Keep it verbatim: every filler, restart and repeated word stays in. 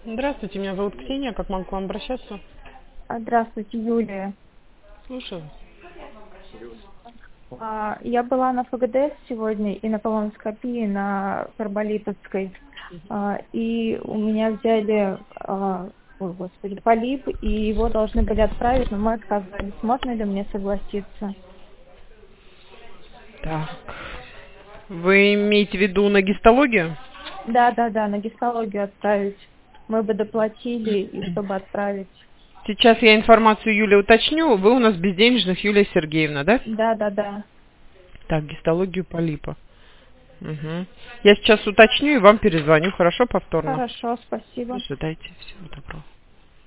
Здравствуйте, меня зовут Ксения. Как могу к вам обращаться? А, Здравствуйте, Юлия. Слушаю. А, Я была на ФГДС сегодня и на колоноскопии на Карболитовской. А, И у меня взяли, а, ой, господи, полип, и его должны были отправить, но мы отказались. Можно ли мне согласиться? Так. Вы имеете в виду на гистологию? Да, да, да, на гистологию отправить. Мы бы доплатили, и чтобы отправить. Сейчас я информацию Юли уточню. Вы у нас безденежных Юлия Сергеевна, да? Да, да, да. Так, гистологию полипа. Угу. Я сейчас уточню и вам перезвоню. Хорошо, повторно? Хорошо, спасибо. Ожидайте. Всего доброго.